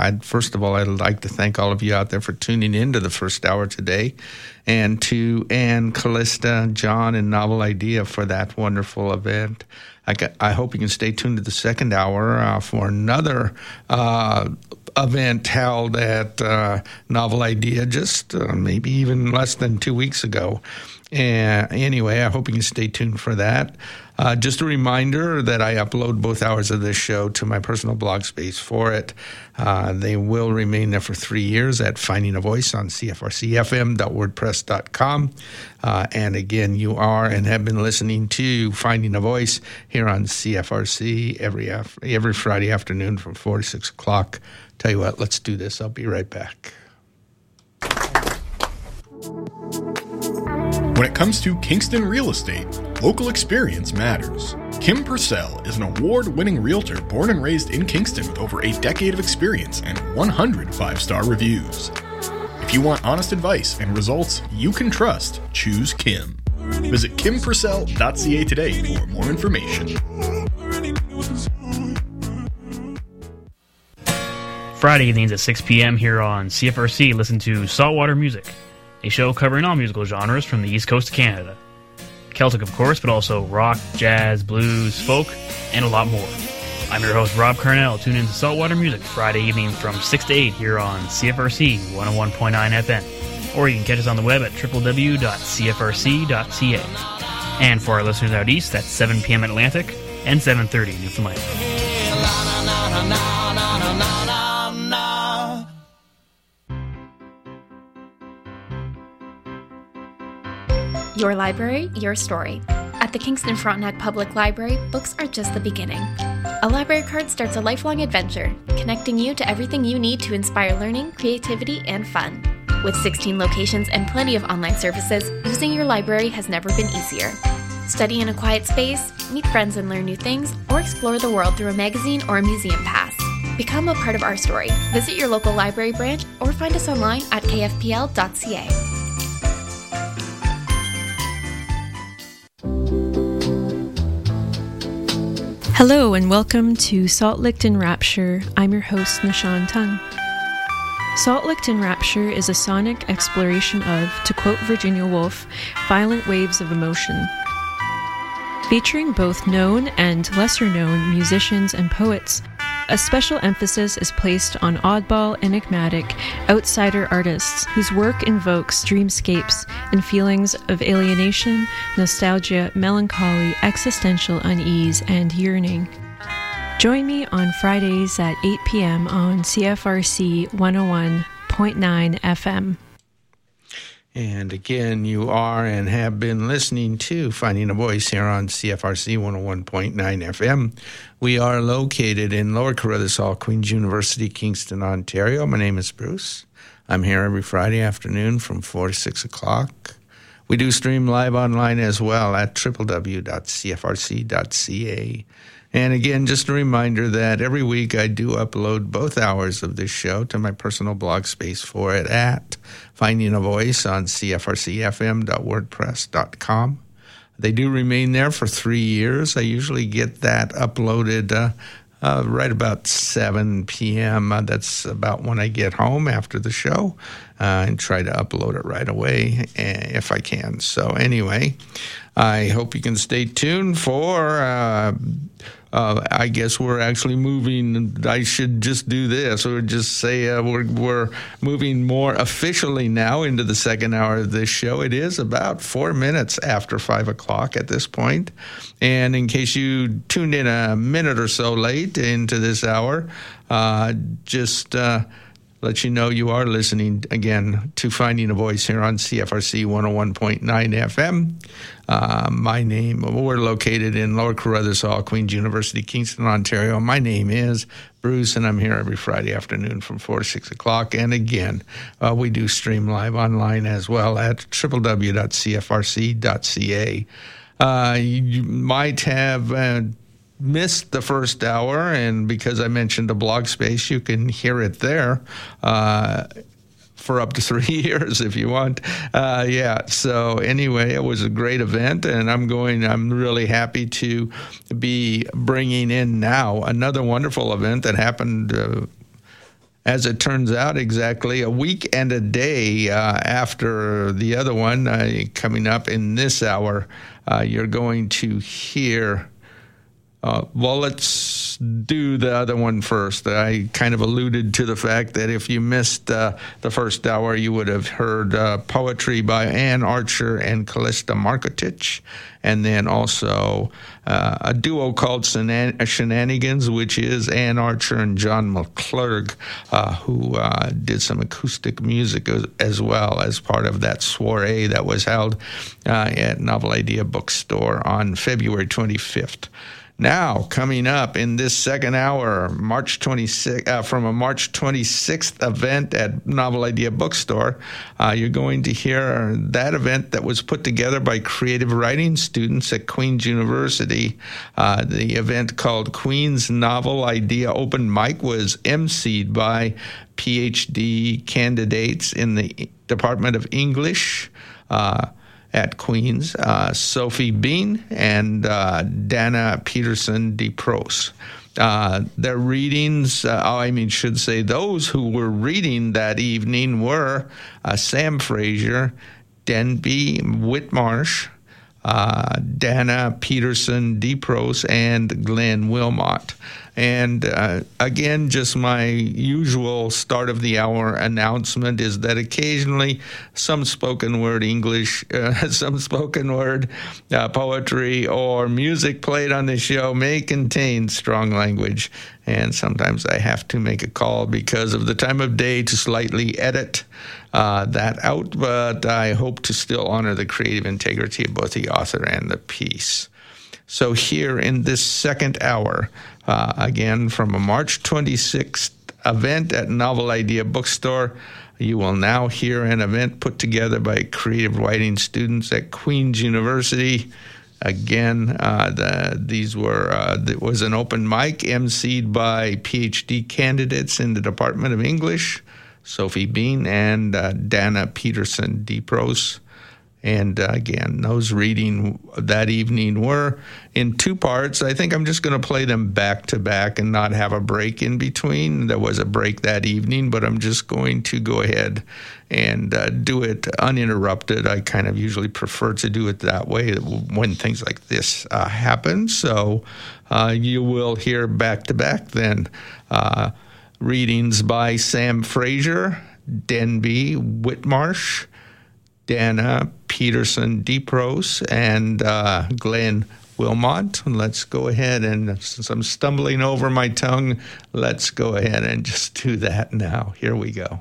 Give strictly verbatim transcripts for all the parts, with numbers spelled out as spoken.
I'd, first of all, I'd like to thank all of you out there for tuning into the first hour today, and to Ann, Callista, John, and Novel Idea for that wonderful event. I, got, I hope you can stay tuned to the second hour uh, for another uh, event held at uh, Novel Idea just uh, maybe even less than two weeks ago. And anyway, I hope you can stay tuned for that. Uh, just a reminder that I upload both hours of this show to my personal blog space for it. Uh, they will remain there for three years at Finding a Voice on C F R C F M dot wordpress dot com. Uh, and again, you are and have been listening to Finding a Voice here on C F R C every af- every Friday afternoon from four to six o'clock. Tell you what, let's do this. I'll be right back. When it comes to Kingston real estate, local experience matters. Kim Purcell is an award-winning realtor born and raised in Kingston with over a decade of experience and one hundred five-star reviews. If you want honest advice and results you can trust, choose Kim. Visit kim purcell dot c a today for more information. Friday evenings at six p.m. here on C F R C, listen to Saltwater Music, a show covering all musical genres from the East Coast of Canada. Celtic, of course, but also rock, jazz, blues, folk, and a lot more. I'm your host, Rob Carnell. Tune in to Saltwater Music Friday evening from six to eight here on C F R C one oh one point nine F M. Or you can catch us on the web at w w w dot c f r c dot c a. And for our listeners out east, that's seven p.m. Atlantic and seven thirty Newfoundland. Your library, your story. At the Kingston Frontenac Public Library, books are just the beginning. A library card starts a lifelong adventure, connecting you to everything you need to inspire learning, creativity, and fun. With sixteen locations and plenty of online services, using your library has never been easier. Study in a quiet space, meet friends and learn new things, or explore the world through a magazine or a museum pass. Become a part of our story. Visit your local library branch or find us online at k f p l dot c a. Hello and welcome to Salt Licked in Rapture. I'm your host, Nishan Tung. Salt Licked in Rapture is a sonic exploration of, to quote Virginia Woolf, violent waves of emotion. Featuring both known and lesser-known musicians and poets, a special emphasis is placed on oddball, enigmatic, outsider artists whose work invokes dreamscapes and feelings of alienation, nostalgia, melancholy, existential unease, and yearning. Join me on Fridays at eight p.m. on C F R C one oh one point nine F M. And again, you are and have been listening to Finding a Voice here on C F R C one oh one point nine F M. We are located in Lower Carruthers Hall, Queen's University, Kingston, Ontario. My name is Bruce. I'm here every Friday afternoon from four to six o'clock. We do stream live online as well at w w w dot c f r c dot c a. And again, just a reminder that every week I do upload both hours of this show to my personal blog space for it at Finding a Voice on c f r c f m dot wordpress dot com. They do remain there for three years. I usually get that uploaded uh, uh, right about seven p.m. Uh, that's about when I get home after the show, uh, and try to upload it right away uh, if I can. So anyway, I hope you can stay tuned for... Uh, Uh, I guess we're actually moving. I should just do this, or just say uh, we're we're moving more officially now into the second hour of this show. It is about four minutes after five o'clock at this point, and in case you tuned in a minute or so late into this hour, uh, just. Uh, Let you know you are listening again to Finding a Voice here on C F R C one oh one point nine F M. Uh, my name, we're located in Lower Carruthers Hall, Queen's University, Kingston, Ontario. My name is Bruce, and I'm here every Friday afternoon from four to six o'clock. And again, uh, we do stream live online as well at w w w dot c f r c dot c a. Uh, you might have... Uh, missed the first hour, and because I mentioned a blog space, you can hear it there uh, for up to three years if you want. Uh, yeah, so anyway, it was a great event, and I'm going, I'm really happy to be bringing in now another wonderful event that happened uh, as it turns out, exactly a week and a day uh, after the other one. Uh, coming up in this hour, uh, you're going to hear... Uh, well, let's do the other one first. I kind of alluded to the fact that if you missed uh, the first hour, you would have heard uh, poetry by Anne Archer and Callista Markotic, and then also uh, a duo called Shenan- Shenanigans, which is Anne Archer and John McClurg, uh, who uh, did some acoustic music as, as well as part of that soiree that was held uh, at Novel Idea Bookstore on February twenty-fifth. Now, coming up in this second hour, March twenty-sixth, uh, from a March twenty-sixth event at Novel Idea Bookstore, uh, you're going to hear that event that was put together by creative writing students at Queen's University. Uh, the event called Queen's Novel Idea Open Mic was emceed by P H D candidates in the Department of English, uh, at Queen's, uh, Sophie Bean and uh, Dana Peterson DePros. Uh, their readings, uh, oh, I mean, should say those who were reading that evening were uh, Sam Fraser, Denby Whitmarsh, uh, Dana Peterson DePros, and Glenn Wilmot. And uh, again, just my usual start of the hour announcement is that occasionally some spoken word English, uh, some spoken word uh, poetry or music played on the show may contain strong language. And sometimes I have to make a call because of the time of day to slightly edit uh, that out. But I hope to still honor the creative integrity of both the author and the piece. So here in this second hour, uh, again, from a March twenty-sixth event at Novel Idea Bookstore, you will now hear an event put together by creative writing students at Queen's University. Again, uh, the, these were uh, it was an open mic emceed by P H D candidates in the Department of English, Sophie Bean and uh, Dana Peterson DePros. And uh, again, those reading that evening were in two parts. I think I'm just going to play them back to back and not have a break in between. There was a break that evening, but I'm just going to go ahead and uh, do it uninterrupted. I kind of usually prefer to do it that way when things like this uh, happen. So uh, you will hear back to back then uh, readings by Sam Fraser, Denby Whitmarsh, Dana Peterson DePros, and uh, Glenn Wilmot. Let's go ahead and, since I'm stumbling over my tongue, let's go ahead and just do that now. Here we go.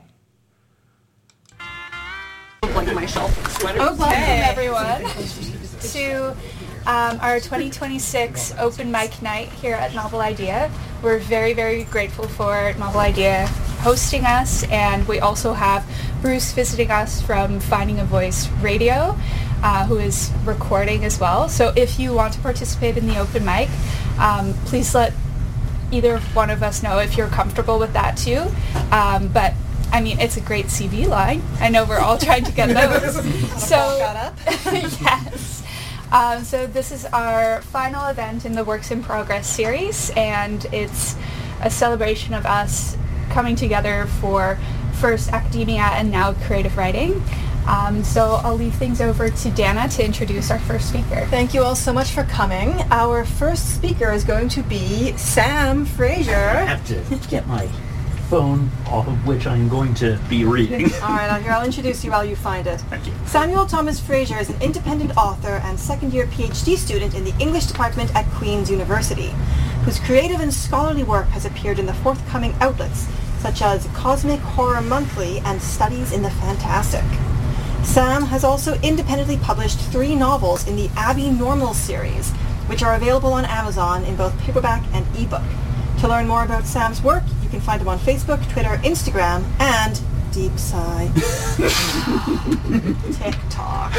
Like my shelf. Okay. Welcome everyone to um, our twenty twenty-six open mic night here at Novel Idea. We're very, very grateful for Novel Idea hosting us, and we also have Bruce visiting us from Finding a Voice Radio, uh, who is recording as well. So if you want to participate in the open mic, um, please let either one of us know if you're comfortable with that too. Um, but I mean, it's a great C V line. I know we're all trying to get those. So yes. Um, so this is our final event in the Works in Progress series, and it's a celebration of us coming together for first academia and now creative writing. Um, so I'll leave things over to Dana to introduce our first speaker. Thank you all so much for coming. Our first speaker is going to be Sam Fraser. I have to get my phone, off of which I'm going to be reading. All right, now here, I'll introduce you while you find it. Thank you. Samuel Thomas Fraser is an independent author and second-year P H D student in the English department at Queen's University, whose creative and scholarly work has appeared in the forthcoming outlets, such as Cosmic Horror Monthly and Studies in the Fantastic. Sam has also independently published three novels in the Abby Normal series, which are available on Amazon in both paperback and ebook. To learn more about Sam's work, you can find him on Facebook, Twitter, Instagram, and deep sigh, TikTok.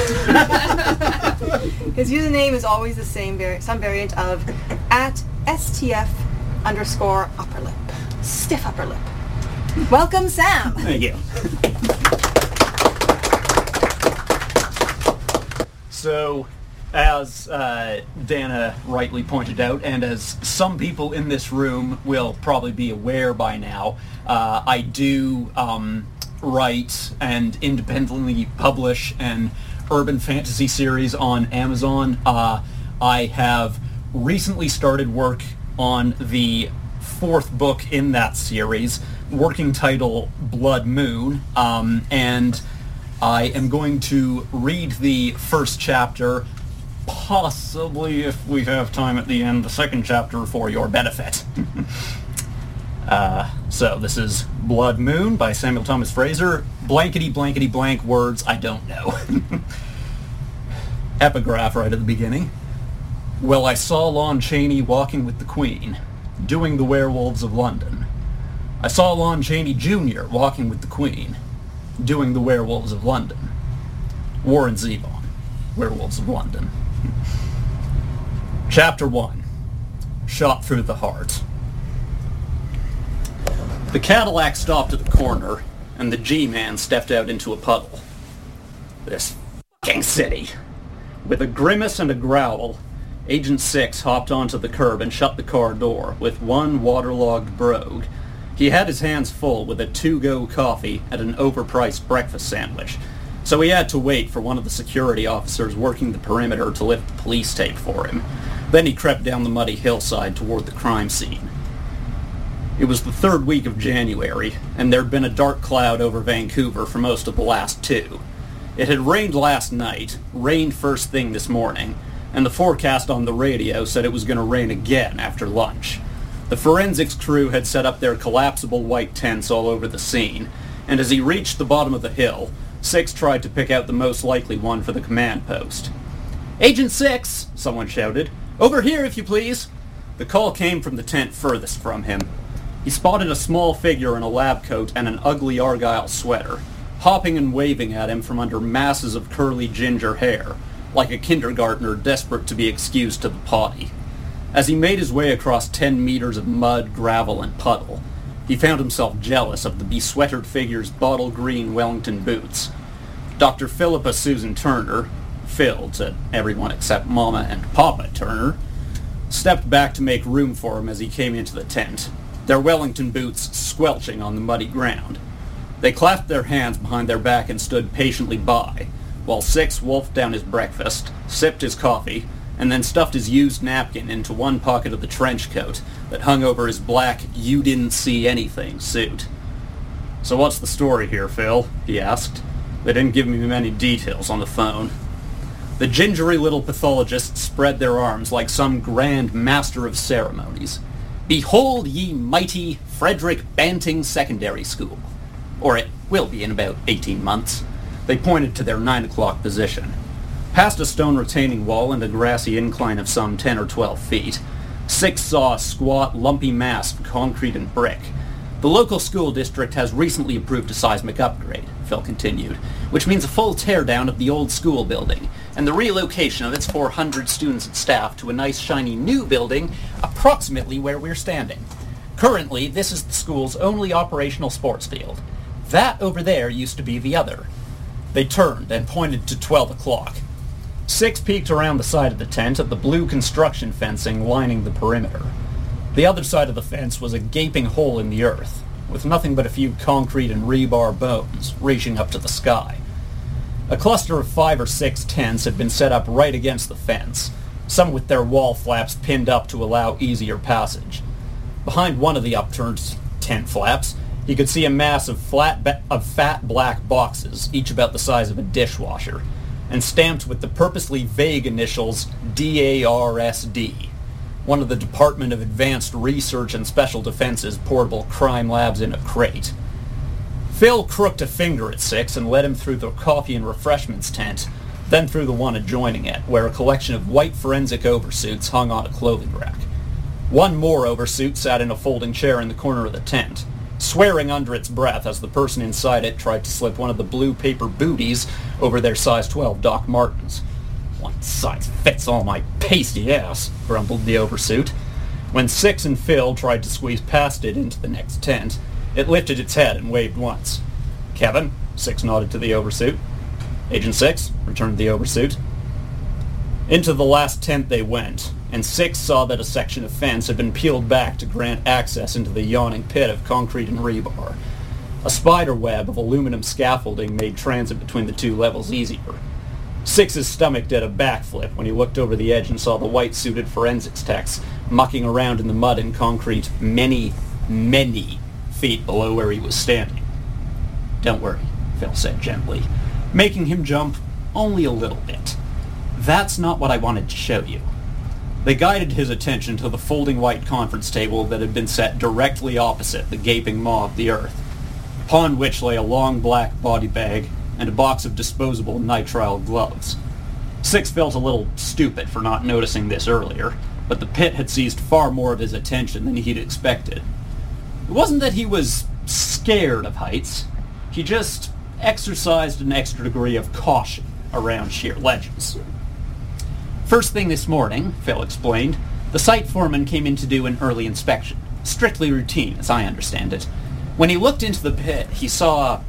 His username is always the same, vari- some variant of at S T F underscore upper lip. Stiff upper lip. Welcome, Sam. Thank you. So, as uh, Dana rightly pointed out, and as some people in this room will probably be aware by now, uh, I do um, write and independently publish an urban fantasy series on Amazon. Uh, I have recently started work on the fourth book in that series, working title Blood Moon, um, and I am going to read the first chapter, possibly, if we have time at the end, the second chapter for your benefit. uh, so this is Blood Moon by Samuel Thomas Fraser. Blankety blankety blank words I don't know. Epigraph right at the beginning. Well, I saw Lon Chaney walking with the Queen, doing the Werewolves of London. I saw Lon Chaney Junior walking with the Queen, doing the Werewolves of London. Warren Zevon, Werewolves of London. Chapter one. Shot through the heart. The Cadillac stopped at the corner, and the G-Man stepped out into a puddle. This fucking city. With a grimace and a growl, Agent Six hopped onto the curb and shut the car door with one waterlogged brogue. He had his hands full with a to-go coffee and an overpriced breakfast sandwich, so he had to wait for one of the security officers working the perimeter to lift the police tape for him. Then he crept down the muddy hillside toward the crime scene. It was the third week of January, and there'd been a dark cloud over Vancouver for most of the last two. It had rained last night, rained first thing this morning, and the forecast on the radio said it was going to rain again after lunch. The forensics crew had set up their collapsible white tents all over the scene, and as he reached the bottom of the hill, Six tried to pick out the most likely one for the command post. "Agent Six!" someone shouted. "Over here, if you please!" The call came from the tent furthest from him. He spotted a small figure in a lab coat and an ugly argyle sweater, hopping and waving at him from under masses of curly ginger hair, like a kindergartner desperate to be excused to the potty. As he made his way across ten meters of mud, gravel, and puddle, he found himself jealous of the besweatered figure's bottle-green Wellington boots. Doctor Philippa Susan Turner, Phil to everyone except Mama and Papa Turner, stepped back to make room for him as he came into the tent, their Wellington boots squelching on the muddy ground. They clasped their hands behind their back and stood patiently by, while Six wolfed down his breakfast, sipped his coffee, and then stuffed his used napkin into one pocket of the trench coat that hung over his black you-didn't-see-anything suit. "So what's the story here, Phil?" he asked. They didn't give me many details on the phone. The gingery little pathologist spread their arms like some grand master of ceremonies. "Behold ye mighty Frederick Banting Secondary School. Or it will be in about eighteen months. They pointed to their nine o'clock position. Past a stone retaining wall and a grassy incline of some ten or twelve feet, Six saw a squat, lumpy mass of concrete and brick. The local school district has recently approved a seismic upgrade, Phil continued, which means a full teardown of the old school building and the relocation of its four hundred students and staff to a nice shiny new building approximately where we're standing. Currently, this is the school's only operational sports field. That over there used to be the other." They turned and pointed to twelve o'clock. Six peeked around the side of the tent at the blue construction fencing lining the perimeter. The other side of the fence was a gaping hole in the earth, with nothing but a few concrete and rebar bones reaching up to the sky. A cluster of five or six tents had been set up right against the fence, some with their wall flaps pinned up to allow easier passage. Behind one of the upturned tent flaps, he could see a mass of flat ba- of fat black boxes, each about the size of a dishwasher, and stamped with the purposely vague initials D A R S D, one of the Department of Advanced Research and Special Defense's portable crime labs in a crate. Phil crooked a finger at Six and led him through the coffee and refreshments tent, then through the one adjoining it, where a collection of white forensic oversuits hung on a clothing rack. One more oversuit sat in a folding chair in the corner of the tent, swearing under its breath as the person inside it tried to slip one of the blue paper booties over their size twelve Doc Martens. "One size fits all my pasty ass," grumbled the oversuit. When Six and Phil tried to squeeze past it into the next tent, it lifted its head and waved once. "Kevin," Six nodded to the oversuit. "Agent Six," returned the oversuit. Into the last tent they went, and Six saw that a section of fence had been peeled back to grant access into the yawning pit of concrete and rebar. A spider web of aluminum scaffolding made transit between the two levels easier. Six's stomach did a backflip when he looked over the edge and saw the white-suited forensics techs mucking around in the mud and concrete many, many feet below where he was standing. "Don't worry," Phil said gently, making him jump only a little bit. "That's not what I wanted to show you." They guided his attention to the folding white conference table that had been set directly opposite the gaping maw of the earth, upon which lay a long black body bag and a box of disposable nitrile gloves. Six felt a little stupid for not noticing this earlier, but the pit had seized far more of his attention than he'd expected. It wasn't that he was scared of heights. He just exercised an extra degree of caution around sheer ledges. "First thing this morning," Phil explained, "the site foreman came in to do an early inspection. Strictly routine, as I understand it. When he looked into the pit, he saw..."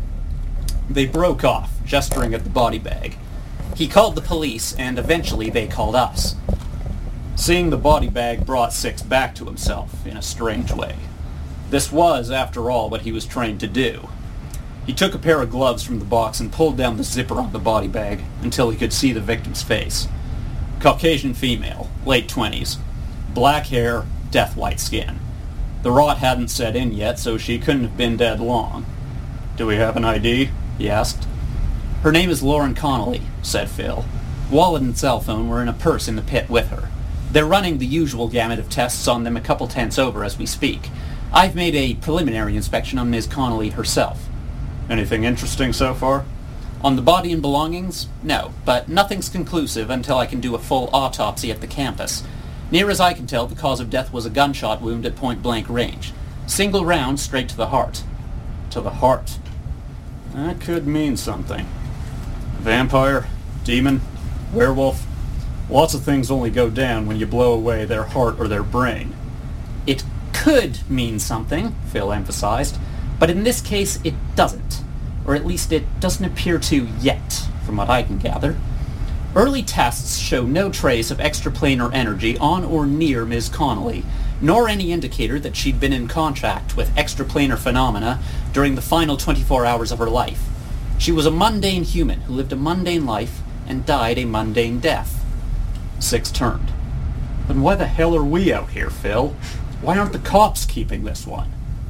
They broke off, gesturing at the body bag. "He called the police, and eventually they called us." Seeing the body bag brought Six back to himself in a strange way. This was, after all, what he was trained to do. He took a pair of gloves from the box and pulled down the zipper on the body bag until he could see the victim's face. Caucasian female, late twenties. Black hair, death-white skin. The rot hadn't set in yet, so she couldn't have been dead long. "Do we have an I D?" he asked. "Her name is Lauren Connolly," said Phil. "Wallet and cell phone were in a purse in the pit with her. They're running the usual gamut of tests on them a couple tents over as we speak. I've made a preliminary inspection on Miz Connolly herself." "Anything interesting so far?" "On the body and belongings? No, but nothing's conclusive until I can do a full autopsy at the campus. Near as I can tell, the cause of death was a gunshot wound at point-blank range. Single round straight to the heart." "To the heart? That could mean something. Vampire? Demon? Werewolf? Lots of things only go down when you blow away their heart or their brain." "It could mean something," Phil emphasized, "but in this case it doesn't. Or at least it doesn't appear to yet, from what I can gather. Early tests show no trace of extraplanar energy on or near Miz Connolly, nor any indicator that she'd been in contact with extraplanar phenomena during the final twenty-four hours of her life. She was a mundane human who lived a mundane life and died a mundane death." Six turned. "Then why the hell are we out here, Phil? Why aren't the cops keeping this one?"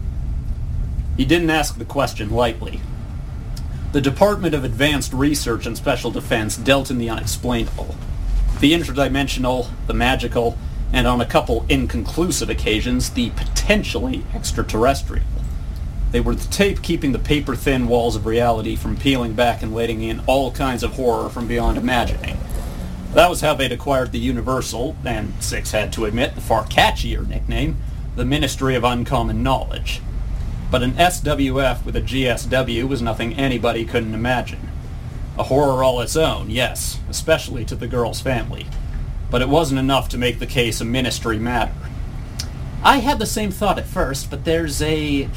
He didn't ask the question lightly. The Department of Advanced Research and Special Defense dealt in the unexplainable. The interdimensional, the magical, and on a couple inconclusive occasions, the potentially extraterrestrial. They were the tape keeping the paper-thin walls of reality from peeling back and letting in all kinds of horror from beyond imagining. That was how they'd acquired the universal, and Six had to admit the far catchier nickname, the Ministry of Uncommon Knowledge. But an S W F with a G S W was nothing anybody couldn't imagine. A horror all its own, yes, especially to the girl's family. But it wasn't enough to make the case a ministry matter. "I had the same thought at first, but there's a..."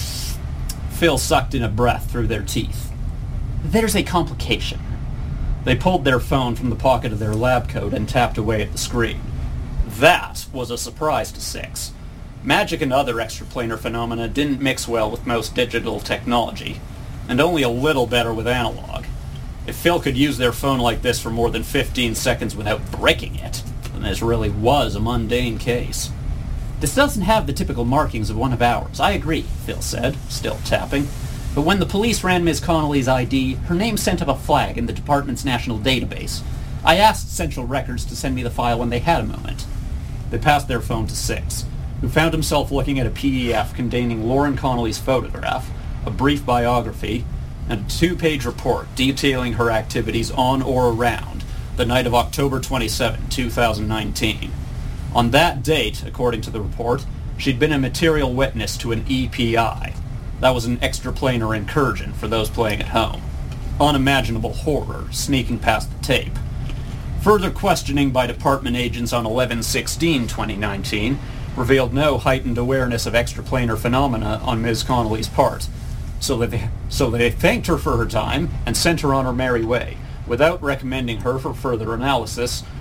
Phil sucked in a breath through their teeth. "There's a complication." They pulled their phone from the pocket of their lab coat and tapped away at the screen. That was a surprise to Six. Magic and other extraplanar phenomena didn't mix well with most digital technology, and only a little better with analog. If Phil could use their phone like this for more than fifteen seconds without breaking it, then this really was a mundane case. "This doesn't have the typical markings of one of ours, I agree," Phil said, still tapping. "But when the police ran Miz Connolly's I D, her name sent up a flag in the department's national database. I asked Central Records to send me the file when they had a moment." They passed their phone to Six, who found himself looking at a P D F containing Lauren Connolly's photograph, a brief biography, and a two-page report detailing her activities on or around the night of October twenty-seventh, two thousand nineteen. On that date, according to the report, she'd been a material witness to an E P I. That was an extraplanar incursion for those playing at home. Unimaginable horror sneaking past the tape. Further questioning by department agents on eleven sixteen twenty nineteen revealed no heightened awareness of extraplanar phenomena on Miz Connolly's part, so they, so they thanked her for her time and sent her on her merry way, without recommending her for further analysis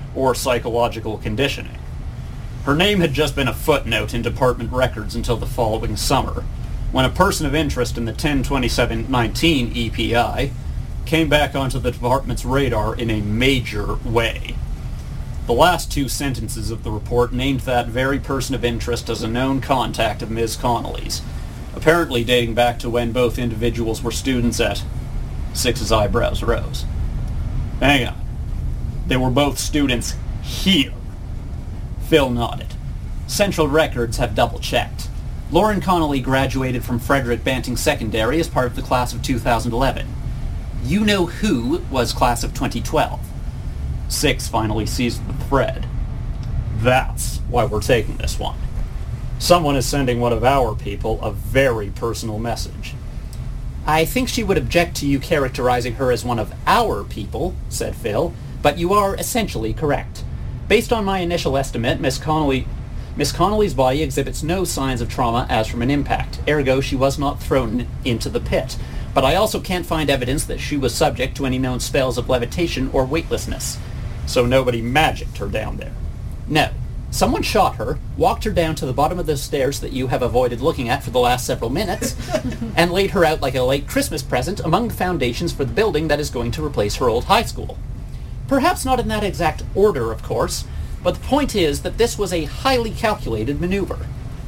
or psychological conditioning. Her name had just been a footnote in department records until the following summer, when a person of interest in the ten twenty-seven nineteen E P I came back onto the department's radar in a major way. The last two sentences of the report named that very person of interest as a known contact of Miz Connolly's, apparently dating back to when both individuals were students at... Six's eyebrows rose. Hang on. They were both students here. Phil nodded. Central Records have double-checked. Lauren Connolly graduated from Frederick Banting Secondary as part of the class of two thousand eleven. You know who was class of twenty twelve. Six finally seized the thread. That's why we're taking this one. Someone is sending one of our people a very personal message. I think she would object to you characterizing her as one of our people, said Phil, but you are essentially correct. Based on my initial estimate, Miss Connolly, Miss Connolly's body exhibits no signs of trauma as from an impact, ergo she was not thrown into the pit. But I also can't find evidence that she was subject to any known spells of levitation or weightlessness. So nobody magicked her down there. No. Someone shot her, walked her down to the bottom of those stairs that you have avoided looking at for the last several minutes, and laid her out like a late Christmas present among the foundations for the building that is going to replace her old high school. Perhaps not in that exact order, of course, but the point is that this was a highly calculated maneuver.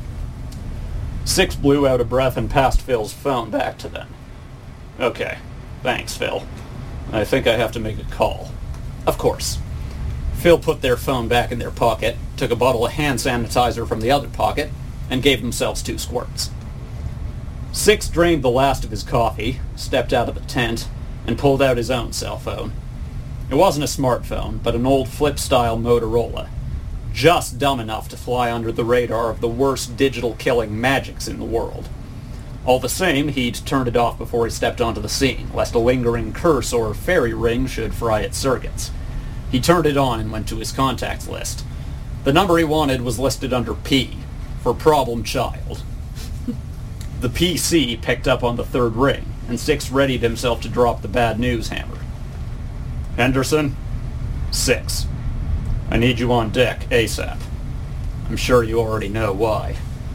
Six blew out a breath and passed Phil's phone back to them. Okay, thanks, Phil. I think I have to make a call. Of course. Phil put their phone back in their pocket, took a bottle of hand sanitizer from the other pocket, and gave themselves two squirts. Six drained the last of his coffee, stepped out of the tent, and pulled out his own cell phone. It wasn't a smartphone, but an old flip-style Motorola, just dumb enough to fly under the radar of the worst digital-killing magics in the world. All the same, he'd turned it off before he stepped onto the scene, lest a lingering curse or fairy ring should fry its circuits. He turned it on and went to his contacts list. The number he wanted was listed under P, for problem child. The P C picked up on the third ring, and Six readied himself to drop the bad news hammer. Henderson? Six. I need you on deck ASAP. I'm sure you already know why.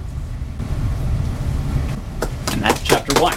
And that's chapter one.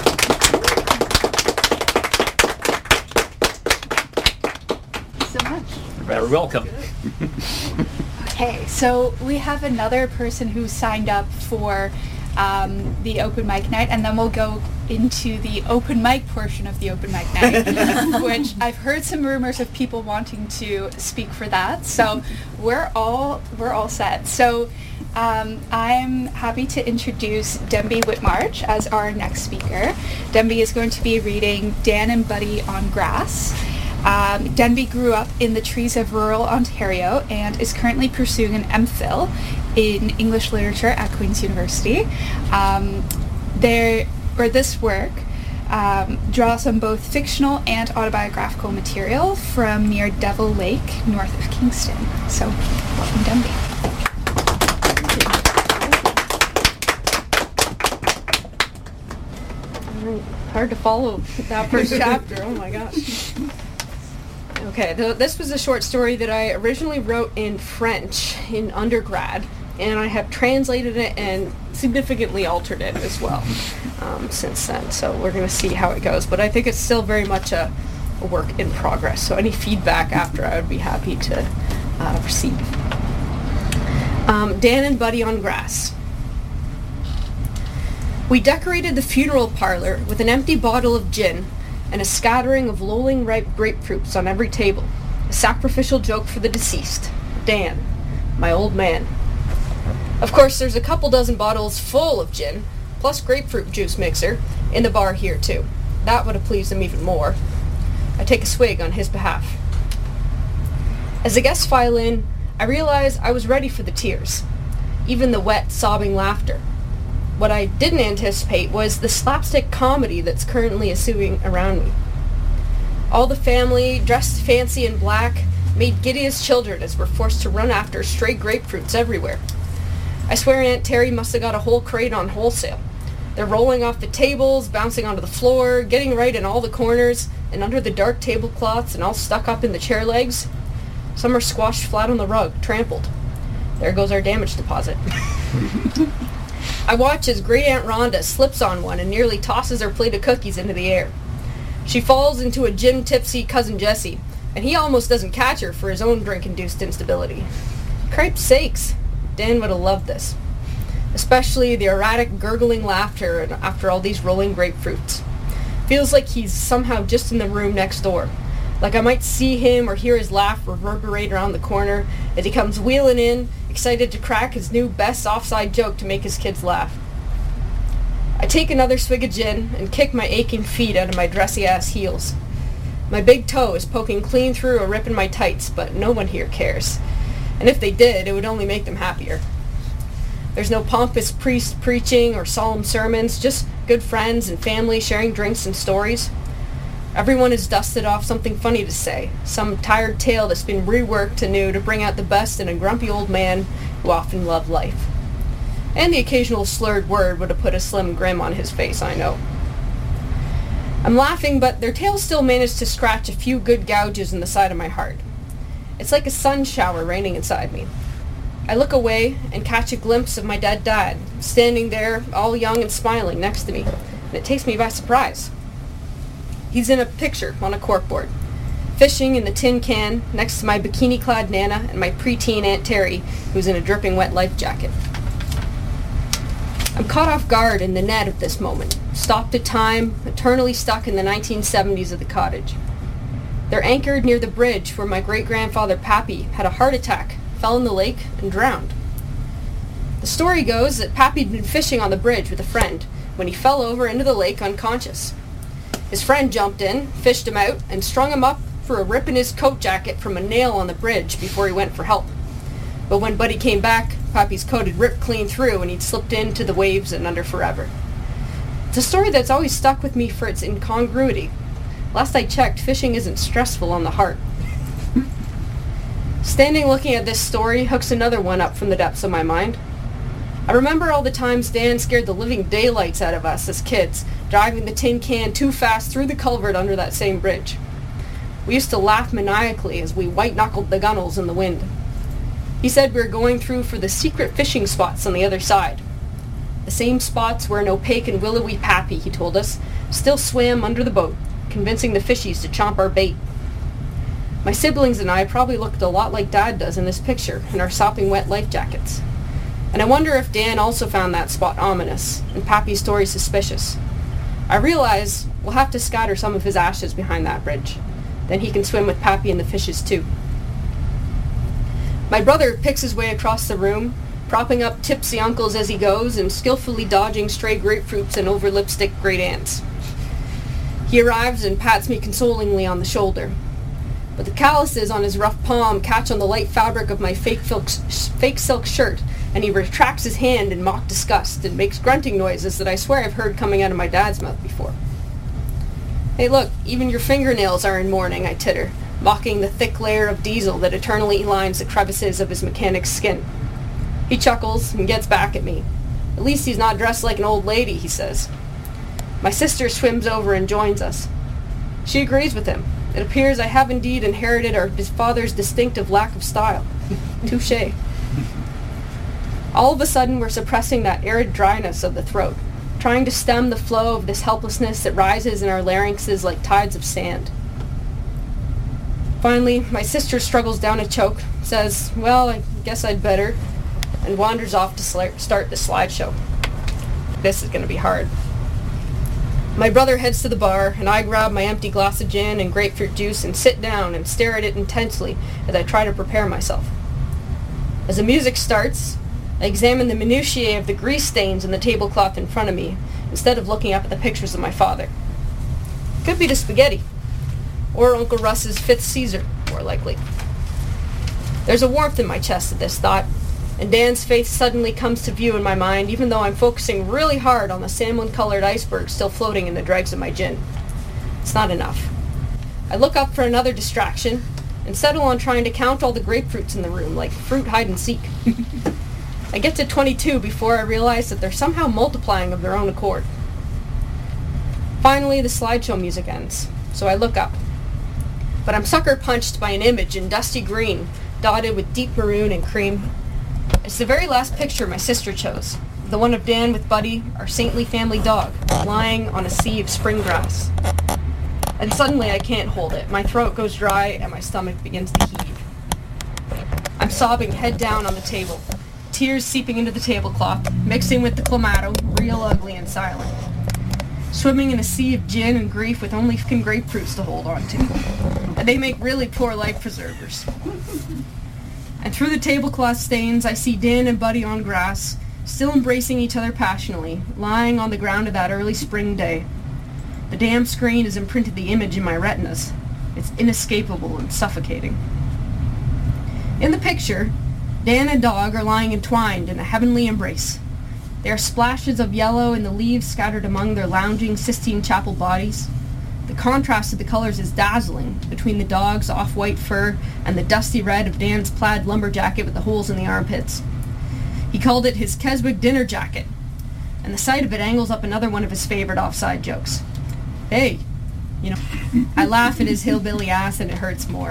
You're very welcome. Okay, so we have another person who signed up for um, the open mic night, and then we'll go into the open mic portion of the open mic night, which I've heard some rumors of people wanting to speak for that. So we're all we're all set. So um, I'm happy to introduce Denby Whitmarch as our next speaker. Denby is going to be reading Dan and Buddy on Grass. Um, Denby grew up in the trees of rural Ontario and is currently pursuing an MPhil in English literature at Queen's University. Um, there, or this work um, draws on both fictional and autobiographical material from near Devil Lake, north of Kingston. So, welcome, Denby. All right. Hard to follow that first chapter. Oh my gosh. Okay, th- this was a short story that I originally wrote in French in undergrad, and I have translated it and significantly altered it as well um, since then. So we're going to see how it goes, but I think it's still very much a, a work in progress. So any feedback after, I would be happy to uh, receive. Um, Dan and Buddy on Grass. We decorated the funeral parlor with an empty bottle of gin and a scattering of lolling ripe grapefruits on every table. A sacrificial joke for the deceased, Dan, my old man. Of course, there's a couple dozen bottles full of gin, plus grapefruit juice mixer, in the bar here too. That would have pleased him even more. I take a swig on his behalf. As the guests file in, I realize I was ready for the tears, even the wet, sobbing laughter. What I didn't anticipate was the slapstick comedy that's currently ensuing around me. All the family, dressed fancy in black, made giddy as children as we're forced to run after stray grapefruits everywhere. I swear Aunt Terry must have got a whole crate on wholesale. They're rolling off the tables, bouncing onto the floor, getting right in all the corners, and under the dark tablecloths and all stuck up in the chair legs. Some are squashed flat on the rug, trampled. There goes our damage deposit. I watch as Great Aunt Rhonda slips on one and nearly tosses her plate of cookies into the air. She falls into a gin-tipsy Cousin Jesse, and he almost doesn't catch her for his own drink-induced instability. Cripe's sakes, Dan would have loved this. Especially the erratic, gurgling laughter after all these rolling grapefruits. Feels like he's somehow just in the room next door. Like I might see him or hear his laugh reverberate around the corner as he comes wheeling in, excited to crack his new best offside joke to make his kids laugh. I take another swig of gin and kick my aching feet out of my dressy-ass heels. My big toe is poking clean through a rip in my tights, but no one here cares. And if they did, it would only make them happier. There's no pompous priest preaching or solemn sermons, just good friends and family sharing drinks and stories. Everyone has dusted off something funny to say, some tired tale that's been reworked anew to bring out the best in a grumpy old man who often loved life. And the occasional slurred word would have put a slim grin on his face, I know. I'm laughing, but their tales still manage to scratch a few good gouges in the side of my heart. It's like a sun shower raining inside me. I look away and catch a glimpse of my dead dad, standing there, all young and smiling, next to me, and it takes me by surprise. He's in a picture on a corkboard, fishing in the tin can next to my bikini-clad Nana and my preteen Aunt Terry, who's in a dripping wet life jacket. I'm caught off guard in the net at this moment, stopped at time, eternally stuck in the nineteen seventies of the cottage. They're anchored near the bridge where my great-grandfather Pappy had a heart attack, fell in the lake, and drowned. The story goes that Pappy'd been fishing on the bridge with a friend when he fell over into the lake unconscious. His friend jumped in, fished him out, and strung him up for a rip in his coat jacket from a nail on the bridge before he went for help. But when Buddy came back, Pappy's coat had ripped clean through and he'd slipped into the waves and under forever. It's a story that's always stuck with me for its incongruity. Last I checked, fishing isn't stressful on the heart. Standing looking at this story hooks another one up from the depths of my mind. I remember all the times Dan scared the living daylights out of us as kids, driving the tin can too fast through the culvert under that same bridge. We used to laugh maniacally as we white-knuckled the gunnels in the wind. He said we were going through for the secret fishing spots on the other side. The same spots where an opaque and willowy Pappy, he told us, still swam under the boat, convincing the fishies to chomp our bait. My siblings and I probably looked a lot like Dad does in this picture, in our sopping wet life jackets. And I wonder if Dan also found that spot ominous, and Pappy's story suspicious. I realize we'll have to scatter some of his ashes behind that bridge. Then he can swim with Pappy and the fishes too. My brother picks his way across the room, propping up tipsy uncles as he goes and skillfully dodging stray grapefruits and over-lipstick great aunts. He arrives and pats me consolingly on the shoulder. But the calluses on his rough palm catch on the light fabric of my fake, fake silk shirt, and he retracts his hand in mock disgust and makes grunting noises that I swear I've heard coming out of my dad's mouth before. Hey look, even your fingernails are in mourning, I titter, mocking the thick layer of diesel that eternally lines the crevices of his mechanic's skin. He chuckles and gets back at me. At least he's not dressed like an old lady, he says. My sister swims over and joins us. She agrees with him. It appears I have indeed inherited our father's distinctive lack of style. Touché. All of a sudden, we're suppressing that arid dryness of the throat, trying to stem the flow of this helplessness that rises in our larynxes like tides of sand. Finally, my sister struggles down a choke, says, well, I guess I'd better, and wanders off to sl- start the slideshow. This is going to be hard. My brother heads to the bar, and I grab my empty glass of gin and grapefruit juice and sit down and stare at it intensely as I try to prepare myself. As the music starts, I examine the minutiae of the grease stains in the tablecloth in front of me, instead of looking up at the pictures of my father. Could be the spaghetti, or Uncle Russ's fifth Caesar, more likely. There's a warmth in my chest at this thought, and Dan's face suddenly comes to view in my mind, even though I'm focusing really hard on the salmon-colored iceberg still floating in the dregs of my gin. It's not enough. I look up for another distraction, and settle on trying to count all the grapefruits in the room, like fruit hide-and-seek. I get to twenty-two before I realize that they're somehow multiplying of their own accord. Finally, the slideshow music ends, so I look up. but I'm sucker punched by an image in dusty green, dotted with deep maroon and cream. It's the very last picture my sister chose, the one of Dan with Buddy, our saintly family dog, lying on a sea of spring grass. And suddenly I can't hold it. My throat goes dry and my stomach begins to heave. I'm sobbing head down on the table, tears seeping into the tablecloth, mixing with the clamato, real ugly and silent. Swimming in a sea of gin and grief with only fucking grapefruits to hold on to. And they make really poor life preservers. And through the tablecloth stains, I see Dan and Buddy on grass, still embracing each other passionately, lying on the ground of that early spring day. The damn screen has imprinted the image in my retinas. It's inescapable and suffocating. In the picture, Dan and Dog are lying entwined in a heavenly embrace. There are splashes of yellow in the leaves scattered among their lounging Sistine Chapel bodies. The contrast of the colors is dazzling between the dog's off-white fur and the dusty red of Dan's plaid lumber jacket with the holes in the armpits. He called it his Keswick dinner jacket, and the sight of it angles up another one of his favorite offside jokes. Hey, you know, I laugh at his hillbilly ass and it hurts more.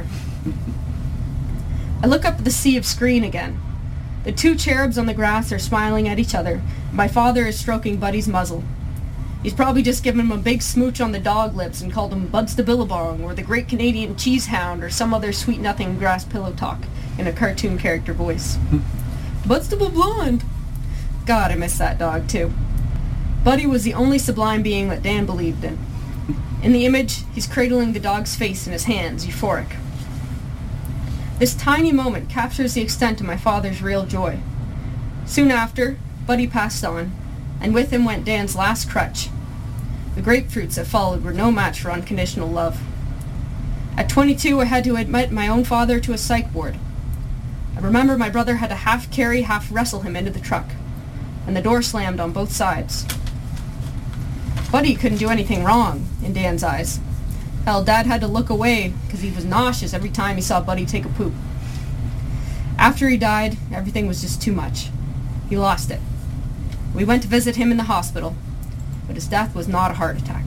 I look up at the sea of screen again. The two cherubs on the grass are smiling at each other. My father is stroking Buddy's muzzle. He's probably just given him a big smooch on the dog lips and called him Buds the Billabong or the Great Canadian Cheese Hound or some other sweet nothing grass pillow talk in a cartoon character voice. Buds the Blonde. God, I miss that dog too. Buddy was the only sublime being that Dan believed in. In the image, he's cradling the dog's face in his hands, euphoric. This tiny moment captures the extent of my father's real joy. Soon after, Buddy passed on, and with him went Dan's last crutch. The grapefruits that followed were no match for unconditional love. At twenty-two, I had to admit my own father to a psych ward. I remember my brother had to half carry, half wrestle him into the truck, and the door slammed on both sides. Buddy couldn't do anything wrong, in Dan's eyes. Hell, Dad had to look away because he was nauseous every time he saw Buddy take a poop. After he died, everything was just too much. He lost it. We went to visit him in the hospital, but his death was not a heart attack.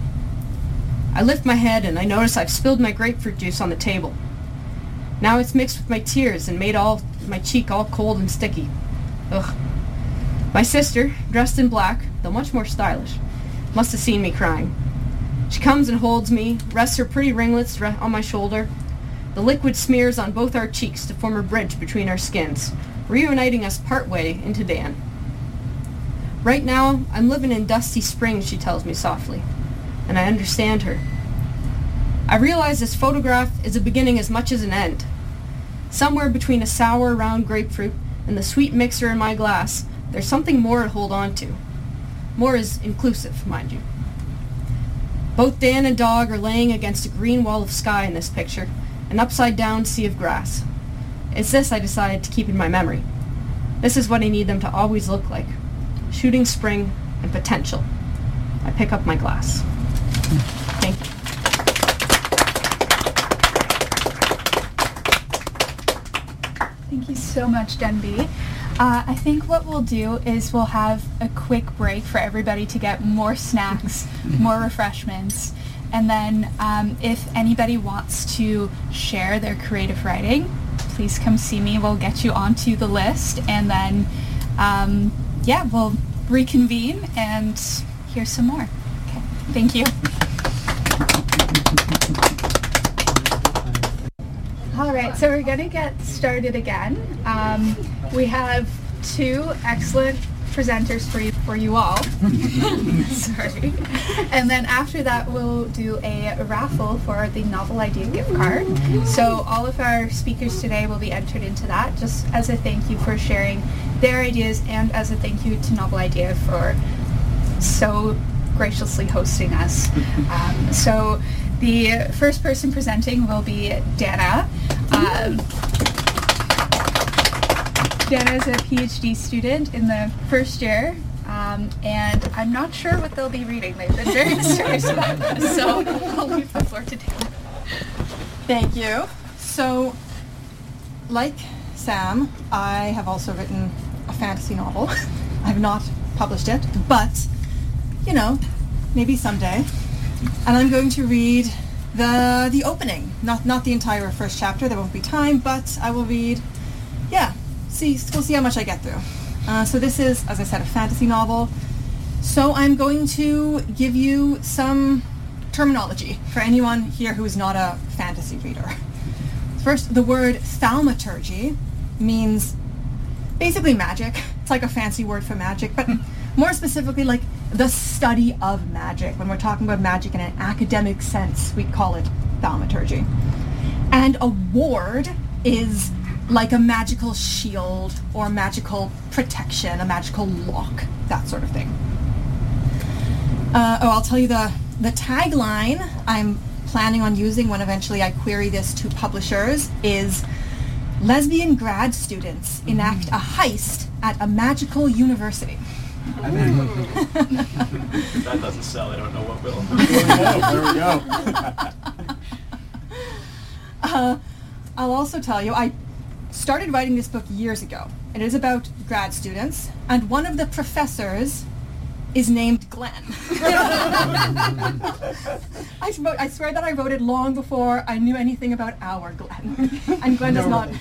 I lift my head and I notice I've spilled my grapefruit juice on the table. Now it's mixed with my tears and made all my cheek all cold and sticky. Ugh. My sister, dressed in black, though much more stylish, must have seen me crying. She comes and holds me, rests her pretty ringlets on my shoulder. The liquid smears on both our cheeks to form a bridge between our skins, reuniting us partway into Dan. Right now, I'm living in Dusty Springs, she tells me softly, and I understand her. I realize this photograph is a beginning as much as an end. Somewhere between a sour, round grapefruit and the sweet mixer in my glass, there's something more to hold on to. More is inclusive, mind you. Both Dan and Dog are laying against a green wall of sky in this picture, an upside-down sea of grass. It's this I decided to keep in my memory. This is what I need them to always look like. Shooting spring and potential. I pick up my glass. Thank you. Thank you so much, Denby. Uh, I think what we'll do is we'll have a quick break for everybody to get more snacks, more refreshments, and then um, if anybody wants to share their creative writing, please come see me. We'll get you onto the list, and then, um, yeah, we'll reconvene and hear some more. Okay, thank you. All right, so we're going to get started again. Um, we have two excellent presenters for you, for you all. Sorry. And then after that, we'll do a raffle for the Novel Idea gift card. So all of our speakers today will be entered into that, just as a thank you for sharing their ideas and as a thank you to Novel Idea for so graciously hosting us. Um, so the first person presenting will be Dana. Um, Dana is a PhD student in the first year, um, and I'm not sure what they'll be reading. They've been very mysterious about this, so I'll leave the floor to Dana. Thank you. So, like Sam, I have also written a fantasy novel. I have not published it, but, you know, maybe someday. And I'm going to read the the opening. Not not the entire first chapter. There won't be time, but I will read. Yeah, see, we'll see how much I get through. Uh, so this is, as I said, a fantasy novel. So I'm going to give you some terminology for anyone here who is not a fantasy reader. First, the word thaumaturgy means basically magic. It's like a fancy word for magic, but more specifically like the study of magic. When we're talking about magic in an academic sense, we call it thaumaturgy. And a ward is like a magical shield or magical protection, a magical lock, that sort of thing. Uh, oh, I'll tell you the, the tagline I'm planning on using when eventually I query this to publishers is lesbian grad students enact a heist at a magical university. I mean, if that doesn't sell, I don't know what will. There we go. uh, I'll also tell you, I started writing this book years ago. It is about grad students, and one of the professors is named Glenn. I, wrote, I swear that I wrote it long before I knew anything about our Glenn. And Glenn does not.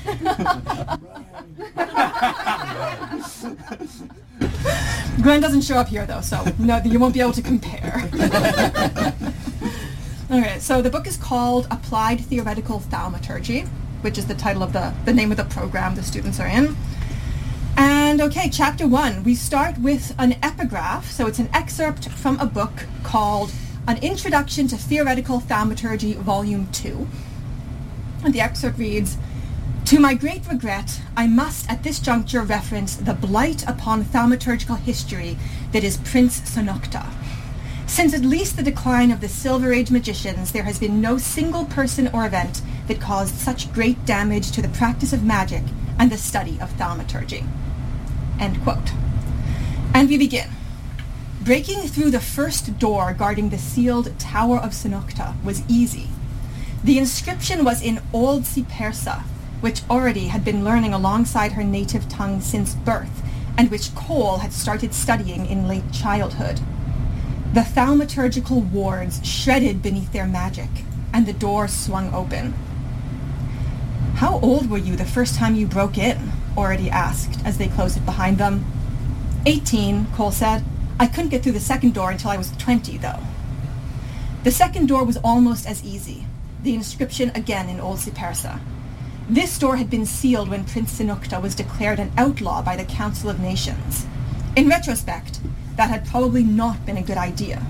Glenn doesn't show up here though, so no, you won't be able to compare. Okay, so the book is called Applied Theoretical Thaumaturgy, which is the title of the, the name of the program the students are in. And okay, chapter one, we start with an epigraph. So it's an excerpt from a book called An Introduction to Theoretical Thaumaturgy, Volume two. And the excerpt reads, "To my great regret, I must at this juncture reference the blight upon thaumaturgical history that is Prince Sonocta. Since at least the decline of the Silver Age magicians, there has been no single person or event that caused such great damage to the practice of magic and the study of thaumaturgy." End quote. And we begin. Breaking through the first door guarding the sealed Tower of Sonocta was easy. The inscription was in Old Sipersa, which Orody had been learning alongside her native tongue since birth, and which Cole had started studying in late childhood. The thaumaturgical wards shredded beneath their magic, and the door swung open. "How old were you the first time you broke in?" Orody asked as they closed it behind them. Eighteen, Cole said. "I couldn't get through the second door until I was twenty, though." The second door was almost as easy. The inscription again in Old Sipersa. This door had been sealed when Prince Sonocta was declared an outlaw by the Council of Nations. In retrospect, that had probably not been a good idea.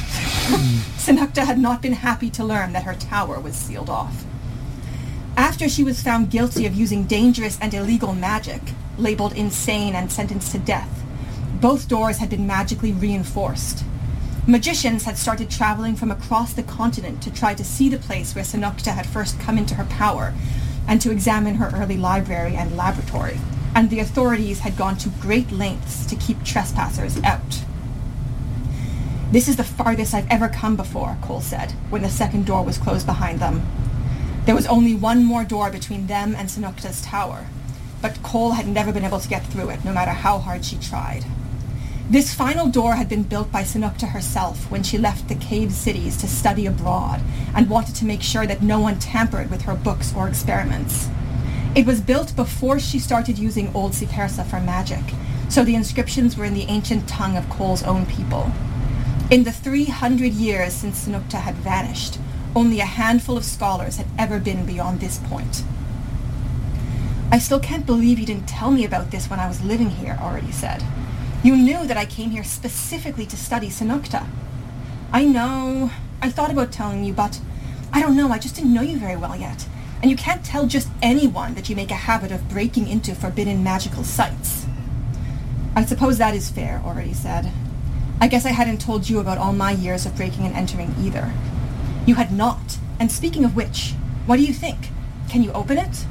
Sonocta had not been happy to learn that her tower was sealed off. After she was found guilty of using dangerous and illegal magic, labeled insane and sentenced to death, both doors had been magically reinforced. Magicians had started traveling from across the continent to try to see the place where Sonocta had first come into her power, and to examine her early library and laboratory, and the authorities had gone to great lengths to keep trespassers out. "This is the farthest I've ever come before," Cole said, when the second door was closed behind them. There was only one more door between them and Sonocta's tower, but Cole had never been able to get through it, no matter how hard she tried. This final door had been built by Sonocta herself when she left the cave cities to study abroad and wanted to make sure that no one tampered with her books or experiments. It was built before she started using Old Sipersa for magic, so the inscriptions were in the ancient tongue of Cole's own people. In the three hundred years since Sonocta had vanished, only a handful of scholars had ever been beyond this point. "I still can't believe you didn't tell me about this when I was living here," Orody said. "You knew that I came here specifically to study Sonocta." "I know. I thought about telling you, but I don't know, I just didn't know you very well yet. And you can't tell just anyone that you make a habit of breaking into forbidden magical sites." "I suppose that is fair," Orody said. "I guess I hadn't told you about all my years of breaking and entering either." "You had not. And speaking of which, what do you think? Can you open it?"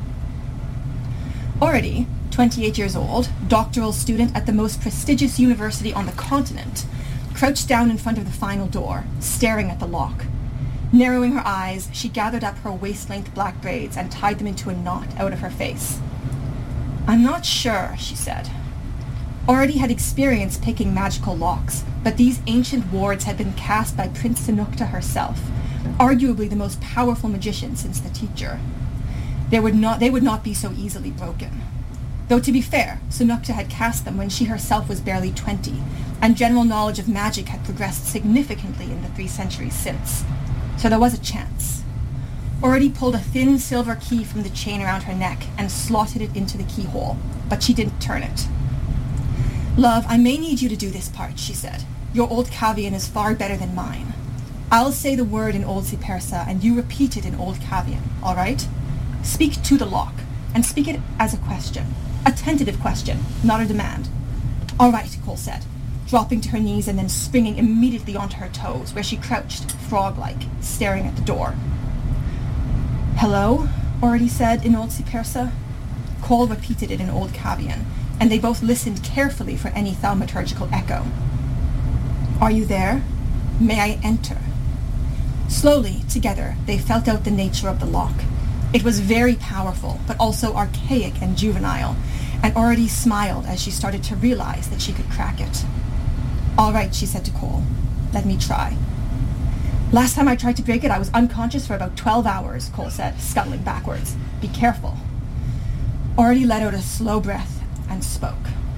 Orody, twenty-eight years old, doctoral student at the most prestigious university on the continent, crouched down in front of the final door, staring at the lock. Narrowing her eyes, she gathered up her waist-length black braids and tied them into a knot out of her face. "I'm not sure," she said. Orody had experience picking magical locks, but these ancient wards had been cast by Prince Sonocta herself, arguably the most powerful magician since the teacher. They would not, they would not be so easily broken. Though to be fair, Sunukta had cast them when she herself was barely twenty, and general knowledge of magic had progressed significantly in the three centuries since. So there was a chance. Already pulled a thin silver key from the chain around her neck and slotted it into the keyhole, but she didn't turn it. Love, I may need you to do this part, she said. Your Old Kavian is far better than mine. I'll say the word in Old Sipersa, and you repeat it in Old Kavian, all right? Speak to the lock, and speak it as a question. A tentative question, not a demand. All right, Cole said, dropping to her knees and then springing immediately onto her toes, where she crouched, frog-like, staring at the door. Hello, Already said in Old Sipersa. Cole repeated it in Old Kavian, and they both listened carefully for any thaumaturgical echo. Are you there? May I enter? Slowly, together, they felt out the nature of the lock. It was very powerful, but also archaic and juvenile, and already smiled as she started to realize that she could crack it. All right, she said to Cole. Let me try. Last time I tried to break it, I was unconscious for about twelve hours, Cole said, scuttling backwards. Be careful. Already let out a slow breath and spoke.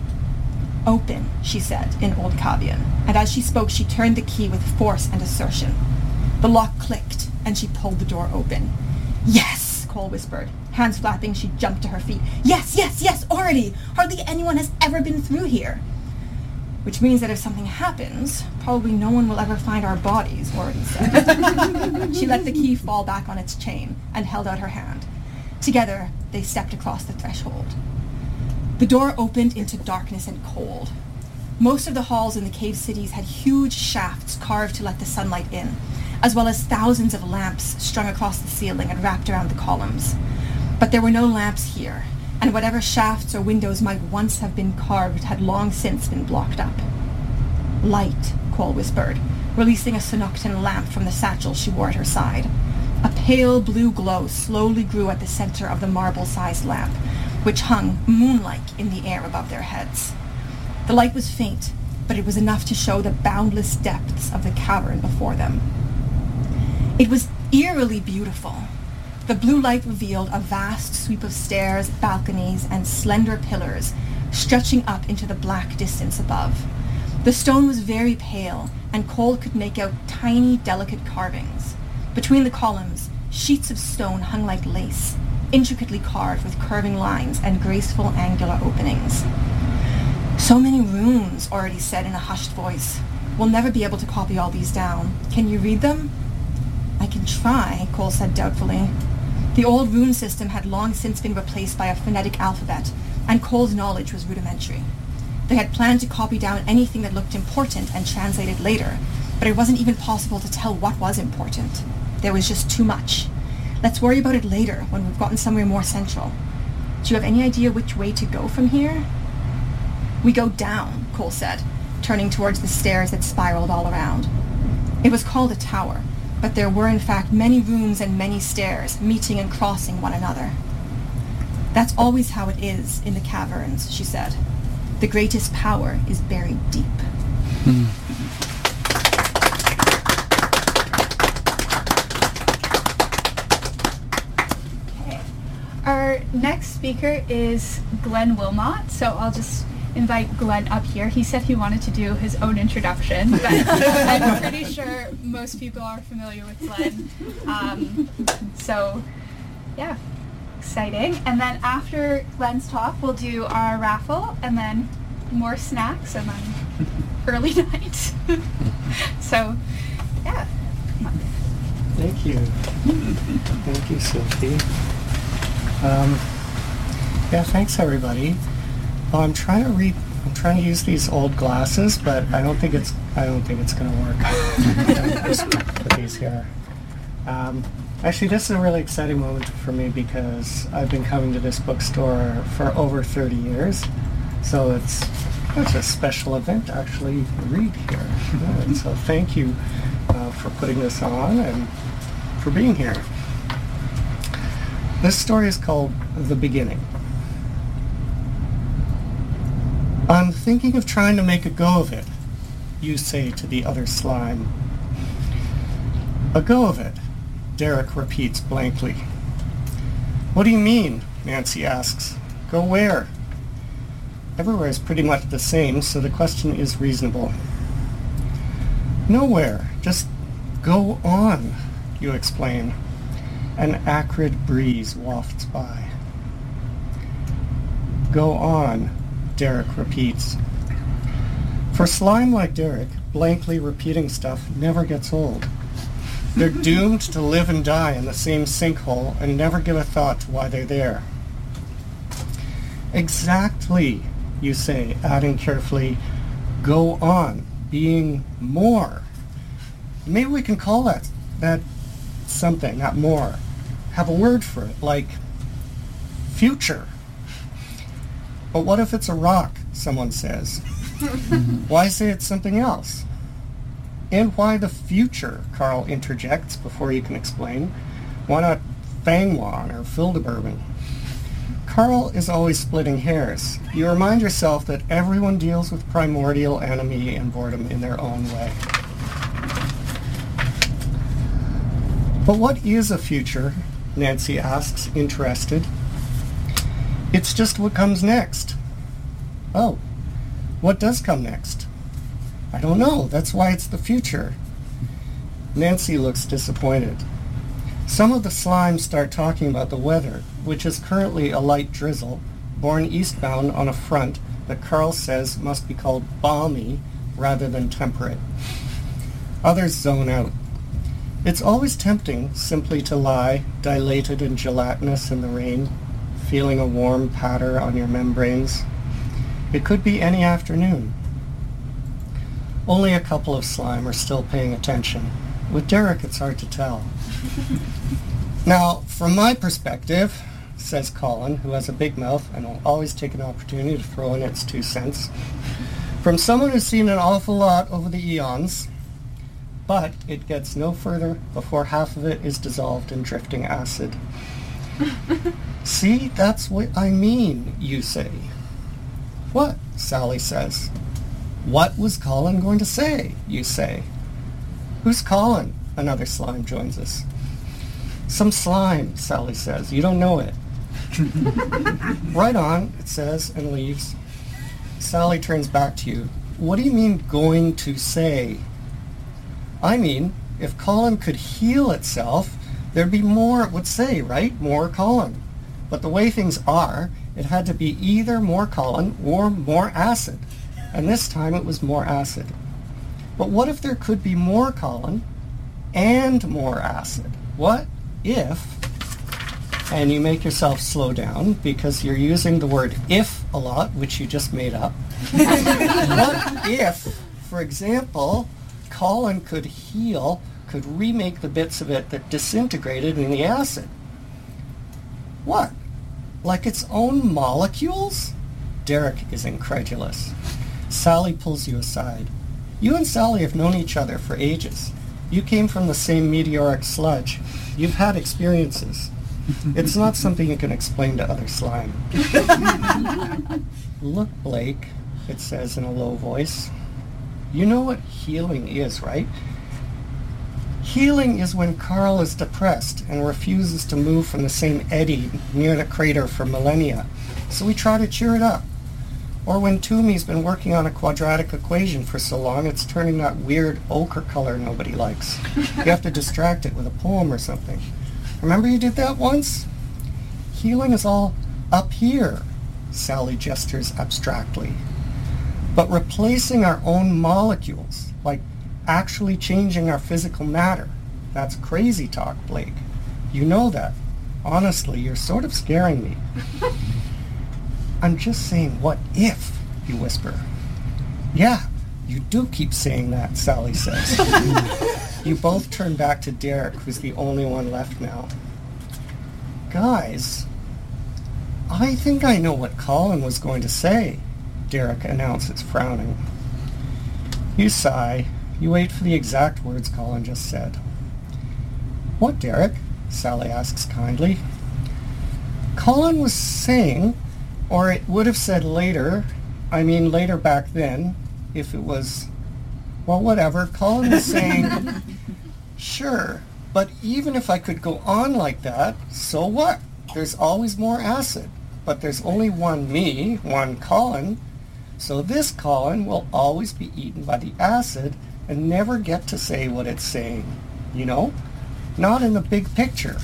Open, she said in Old Kavian, and as she spoke, she turned the key with force and assertion. The lock clicked, and she pulled the door open. Yes, Cole whispered. Hands flapping, she jumped to her feet. Yes, yes, yes, already! Hardly anyone has ever been through here. Which means that if something happens, probably no one will ever find our bodies, already said. She let the key fall back on its chain and held out her hand. Together, they stepped across the threshold. The door opened into darkness and cold. Most of the halls in the cave cities had huge shafts carved to let the sunlight in, as well as thousands of lamps strung across the ceiling and wrapped around the columns. But there were no lamps here, and whatever shafts or windows might once have been carved had long since been blocked up. Light, Cole whispered, releasing a Sunuktan lamp from the satchel she wore at her side. A pale blue glow slowly grew at the center of the marble-sized lamp, which hung moon-like in the air above their heads. The light was faint, but it was enough to show the boundless depths of the cavern before them. It was eerily beautiful. The blue light revealed a vast sweep of stairs, balconies, and slender pillars stretching up into the black distance above. The stone was very pale, and Cole could make out tiny, delicate carvings. Between the columns, sheets of stone hung like lace, intricately carved with curving lines and graceful angular openings. So many runes, Already said in a hushed voice. We'll never be able to copy all these down. Can you read them? I can try, Cole said doubtfully. The old rune system had long since been replaced by a phonetic alphabet, and Cole's knowledge was rudimentary. They had planned to copy down anything that looked important and translate it later, but it wasn't even possible to tell what was important. There was just too much. Let's worry about it later, when we've gotten somewhere more central. Do you have any idea which way to go from here? We go down, Cole said, turning towards the stairs that spiraled all around. It was called a tower, but there were in fact many rooms and many stairs, meeting and crossing one another. That's always how it is in the caverns, she said. The greatest power is buried deep. Mm. Okay. Our next speaker is Glenn Wilmot, so I'll just invite Glenn up here. He said he wanted to do his own introduction, but I'm pretty sure most people are familiar with Glenn. Um, so, yeah, exciting. And then after Glenn's talk, we'll do our raffle, and then more snacks, and then early night. So, yeah. Thank you. Thank you, Sophie. Um, yeah, thanks, everybody. Well, I'm trying to read. I'm trying to use these old glasses, but I don't think it's. I don't think it's going to work. Just put these here. Um, actually, this is a really exciting moment for me because I've been coming to this bookstore for over thirty years, so it's it's a special event to actually read here. And so thank you uh, for putting this on and for being here. This story is called The Beginning. I'm thinking of trying to make a go of it, you say to the other slime. A go of it, Derek repeats blankly. What do you mean? Nancy asks. Go where? Everywhere is pretty much the same, so the question is reasonable. Nowhere. Just go on, you explain. An acrid breeze wafts by. Go on, Derek repeats. For slime like Derek, blankly repeating stuff never gets old. They're doomed to live and die in the same sinkhole and never give a thought to why they're there. Exactly, you say, adding carefully, go on, being more. Maybe we can call that, that something, not more. Have a word for it, like future. But what if it's a rock, someone says? Why say it's something else? And why the future, Carl interjects before you can explain. Why not Fangwan or Fildeberben? Carl is always splitting hairs. You remind yourself that everyone deals with primordial enemy and boredom in their own way. But what is a future? Nancy asks, interested. It's just what comes next. Oh, what does come next? I don't know. That's why it's the future. Nancy looks disappointed. Some of the slimes start talking about the weather, which is currently a light drizzle, borne eastbound on a front that Carl says must be called balmy rather than temperate. Others zone out. It's always tempting simply to lie, dilated and gelatinous in the rain, feeling a warm patter on your membranes. It could be any afternoon. Only a couple of slime are still paying attention. With Derek, it's hard to tell. Now, from my perspective, says Colin, who has a big mouth and will always take an opportunity to throw in its two cents, from someone who's seen an awful lot over the eons, but it gets no further before half of it is dissolved in drifting acid. See, that's what I mean, you say. What? Sally says. What was Colin going to say, you say. Who's Colin? Another slime joins us. Some slime, Sally says. You don't know it. Right on, it says, and leaves. Sally turns back to you. What do you mean, going to say? I mean, if Colin could heal itself, there'd be more it would say, right? More Colin. But the way things are, it had to be either more Colin or more acid. And this time it was more acid. But what if there could be more Colin and more acid? What if, and you make yourself slow down because you're using the word if a lot, which you just made up. What if, for example, Colin could heal, could remake the bits of it that disintegrated in the acid? What? Like its own molecules? Derek is incredulous. Sally pulls you aside. You and Sally have known each other for ages. You came from the same meteoric sludge. You've had experiences. It's not something you can explain to other slime. Look, Blake, it says in a low voice. You know what healing is, right? Healing is when Carl is depressed and refuses to move from the same eddy near the crater for millennia. So we try to cheer it up. Or when Toomey's been working on a quadratic equation for so long, it's turning that weird ochre color nobody likes. You have to distract it with a poem or something. Remember you did that once? Healing is all up here, Sally gestures abstractly. But replacing our own molecules, like actually changing our physical matter, that's crazy talk, Blake. You know that. Honestly, you're sort of scaring me. I'm just saying, what if, you whisper. Yeah, you do keep saying that, Sally says. You both turn back to Derek, who's the only one left now. Guys, I think I know what Colin was going to say, Derek announces, frowning. You sigh. You wait for the exact words Colin just said. What, Derek? Sally asks kindly. Colin was saying, or it would have said later, I mean later back then, if it was, well, whatever. Colin was saying, Sure, but even if I could go on like that, so what? There's always more acid, but there's only one me, one Colin, so this Colin will always be eaten by the acid and never get to say what it's saying, you know? Not in the big picture.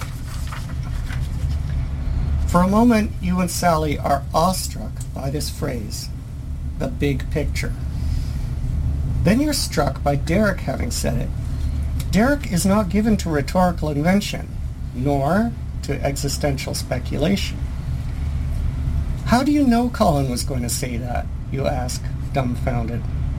For a moment, you and Sally are awestruck by this phrase, the big picture. Then you're struck by Derek having said it. Derek is not given to rhetorical invention, nor to existential speculation. How do you know Colin was going to say that, you ask, dumbfounded.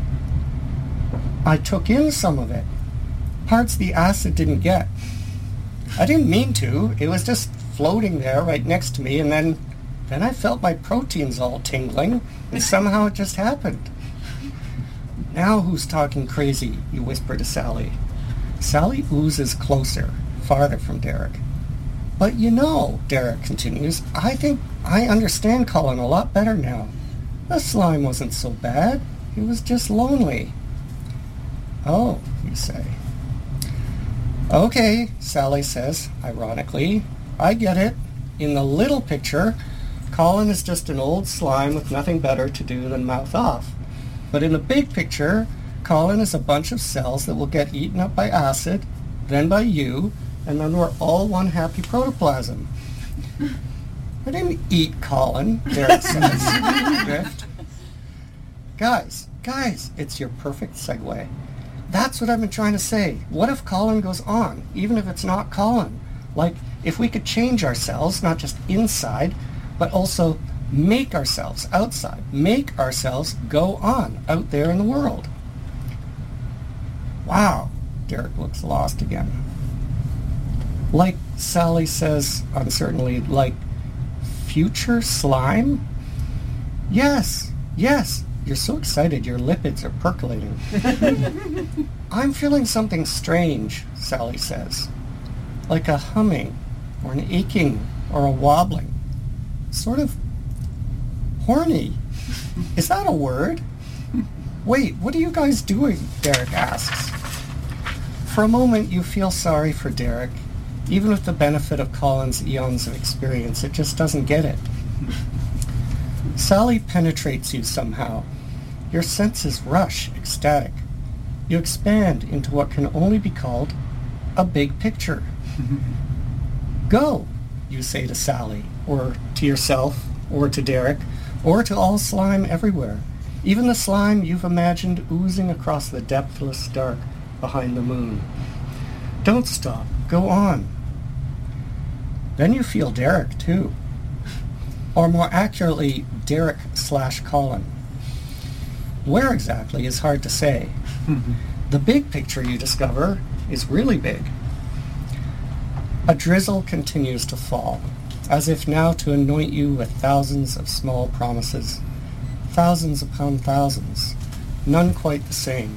I took in some of it, parts the acid didn't get. I didn't mean to, it was just floating there right next to me, and then, then I felt my proteins all tingling, and somehow it just happened. Now who's talking crazy, you whisper to Sally. Sally oozes closer, farther from Derek. But you know, Derek continues, I think I understand Colin a lot better now. The slime wasn't so bad. He was just lonely. Oh, you say. Okay, Sally says, ironically. I get it. In the little picture, Colin is just an old slime with nothing better to do than mouth off. But in the big picture, Colin is a bunch of cells that will get eaten up by acid, then by you, and then we're all one happy protoplasm. I didn't eat Colin, Derek says. Drift. Guys, guys, it's your perfect segue. That's what I've been trying to say. What if Colin goes on, even if it's not Colin? Like, if we could change ourselves, not just inside, but also make ourselves outside. Make ourselves go on out there in the world. Wow, Derek looks lost again. Like Sally says uncertainly, like future slime? Yes, yes. You're so excited your lipids are percolating. I'm feeling something strange, Sally says. Like a humming, or an aching, or a wobbling. Sort of horny. Is that a word? Wait, what are you guys doing? Derek asks. For a moment you feel sorry for Derek. Even with the benefit of Colin's eons of experience, it just doesn't get it. Sally penetrates you somehow. Your senses rush, ecstatic. You expand into what can only be called a big picture. Go, you say to Sally, or to yourself, or to Derek, or to all slime everywhere, even the slime you've imagined oozing across the depthless dark behind the moon. Don't stop, go on. Then you feel Derek, too. Or more accurately, Derek slash Colin. Where exactly is hard to say. The big picture, you discover, is really big. A drizzle continues to fall, as if now to anoint you with thousands of small promises, thousands upon thousands, none quite the same.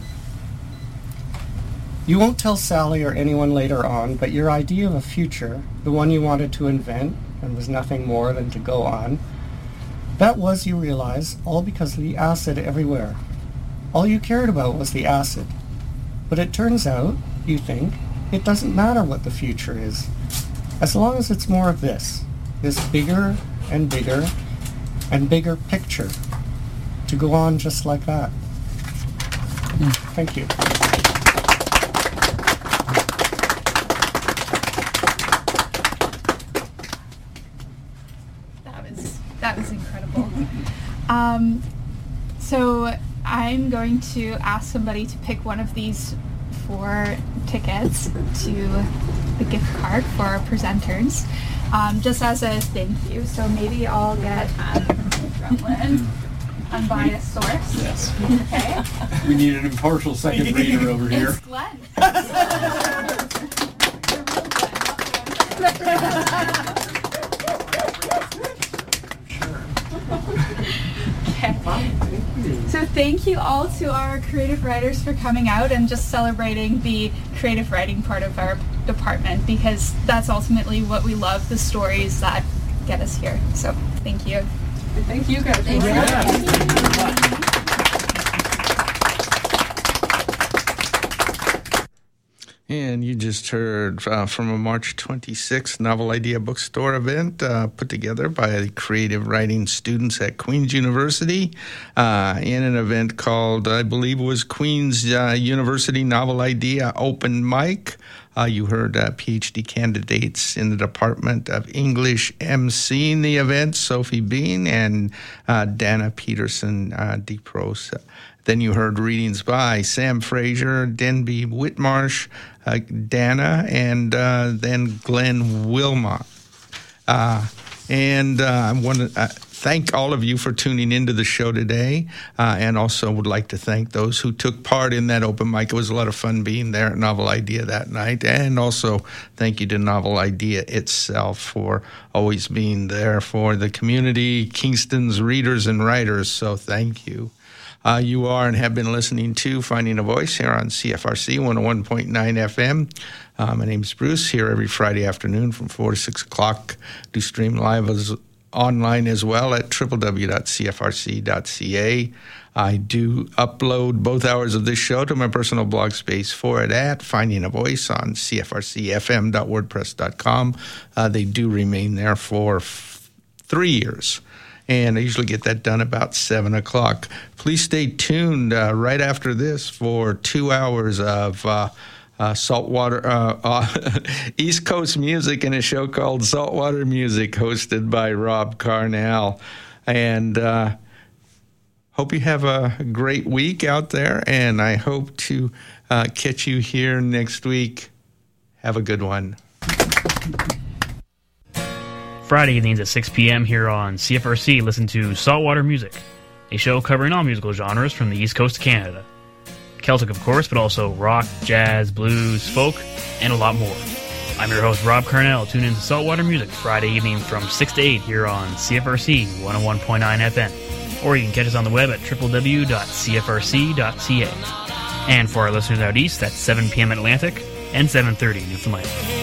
You won't tell Sally or anyone later on, but your idea of a future, the one you wanted to invent, and was nothing more than to go on, that was, you realize, all because of the acid everywhere. All you cared about was the acid. But it turns out, you think, it doesn't matter what the future is, as long as it's more of this, this bigger and bigger and bigger picture, to go on just like that. Mm. Thank you. That was incredible. Um, so I'm going to ask somebody to pick one of these four tickets to the gift card for our presenters, um, just as a thank you. So maybe I'll get um, Drumlin, unbiased source. Yes. Okay. We need an impartial second reader over here. It's Glenn. Okay. So thank you all to our creative writers for coming out and just celebrating the creative writing part of our department, because that's ultimately what we love, the stories that get us here. So thank you. Thank you guys. Thank you. Yeah. And you just heard uh, from a March twenty-sixth Novel Idea Bookstore event uh, put together by creative writing students at Queen's University uh, in an event called, I believe, was Queen's uh, University Novel Idea Open Mic. Uh, you heard uh, PhD candidates in the Department of English emceeing the event, Sophie Bean and uh, Dana Peterson uh, DePros. Then you heard readings by Sam Fraser, Denby Whitmarsh, uh, Dana, and uh, then Glenn Wilmot. Uh, and uh, I want to uh, thank all of you for tuning into the show today, uh, and also would like to thank those who took part in that open mic. It was a lot of fun being there at Novel Idea that night, and also thank you to Novel Idea itself for always being there for the community, Kingston's readers and writers, so thank you. Uh, you are and have been listening to Finding a Voice here on C F R C one oh one point nine F M. Uh, my name is Bruce, here every Friday afternoon from four to six o'clock. Do stream live as, online as well at w w w dot c f r c dot c a. I do upload both hours of this show to my personal blog space for it at Finding a Voice on c f r c f m dot wordpress dot com. Uh, they do remain there for f- three years. And I usually get that done about seven o'clock. Please stay tuned uh, right after this for two hours of uh, uh, saltwater, uh, uh, East Coast music in a show called Saltwater Music, hosted by Rob Carnell. And uh, hope you have a great week out there, and I hope to uh, catch you here next week. Have a good one. Friday evenings at six p.m. here on C F R C, listen to Saltwater Music, a show covering all musical genres from the East Coast of Canada. Celtic, of course, but also rock, jazz, blues, folk, and a lot more. I'm your host, Rob Carnell. Tune in to Saltwater Music Friday evening from six to eight here on C F R C one oh one point nine F M. Or you can catch us on the web at w w w dot c f r c dot c a. And for our listeners out east, that's seven p.m. Atlantic and seven thirty Newfoundland.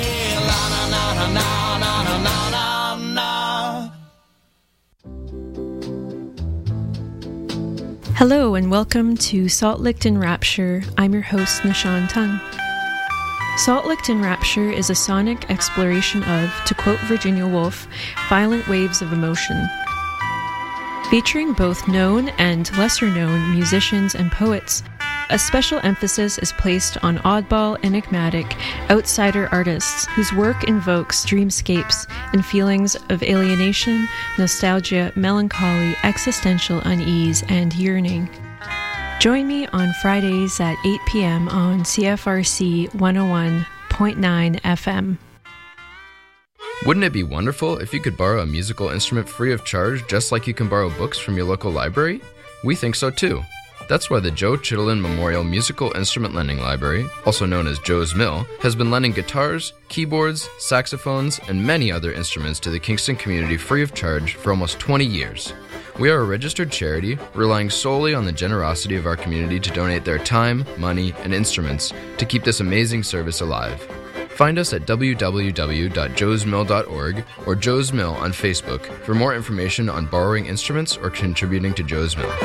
Hello and welcome to Salt Licked in Rapture. I'm your host, Nishan Tung. Salt Licked in Rapture is a sonic exploration of, to quote Virginia Woolf, violent waves of emotion. Featuring both known and lesser-known musicians and poets, a special emphasis is placed on oddball, enigmatic, outsider artists whose work invokes dreamscapes and feelings of alienation, nostalgia, melancholy, existential unease, and yearning. Join me on Fridays at eight p.m. on C F R C one oh one point nine F M. Wouldn't it be wonderful if you could borrow a musical instrument free of charge, just like you can borrow books from your local library? We think so too. That's why the Joe Chittenden Memorial Musical Instrument Lending Library, also known as Joe's Mill, has been lending guitars, keyboards, saxophones, and many other instruments to the Kingston community free of charge for almost twenty years. We are a registered charity, relying solely on the generosity of our community to donate their time, money, and instruments to keep this amazing service alive. Find us at w w w dot joes mill dot org or Joe's Mill on Facebook for more information on borrowing instruments or contributing to Joe's Mill.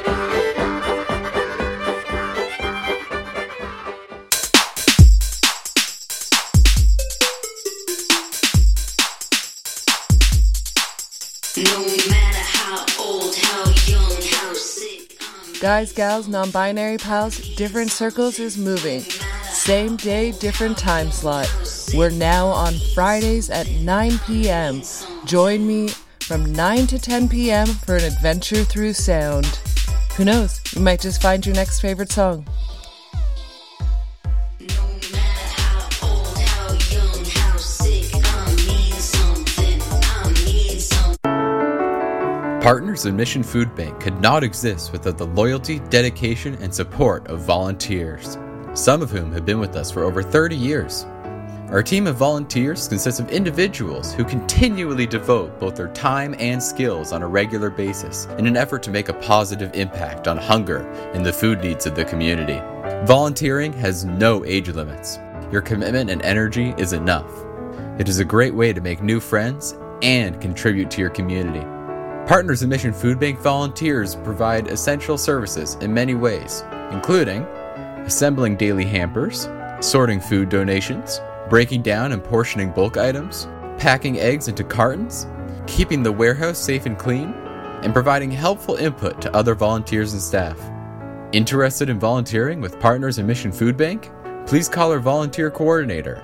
Guys, gals, non-binary pals, different circles is moving. Same day, different time slot. We're now on Fridays at nine p.m. Join me from nine to ten p.m. for an adventure through sound. Who knows, you might just find your next favorite song. Partners in Mission Food Bank could not exist without the loyalty, dedication, and support of volunteers, some of whom have been with us for over thirty years. Our team of volunteers consists of individuals who continually devote both their time and skills on a regular basis in an effort to make a positive impact on hunger and the food needs of the community. Volunteering has no age limits. Your commitment and energy is enough. It is a great way to make new friends and contribute to your community. Partners in Mission Food Bank volunteers provide essential services in many ways, including assembling daily hampers, sorting food donations, breaking down and portioning bulk items, packing eggs into cartons, keeping the warehouse safe and clean, and providing helpful input to other volunteers and staff. Interested in volunteering with Partners in Mission Food Bank? Please call our volunteer coordinator